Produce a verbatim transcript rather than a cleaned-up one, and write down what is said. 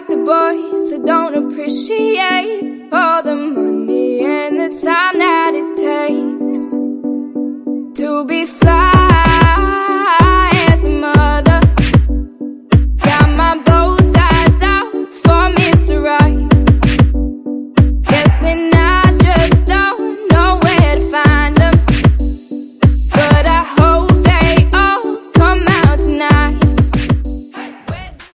the boys that don't appreciate all the money and the time that it takes to be fly.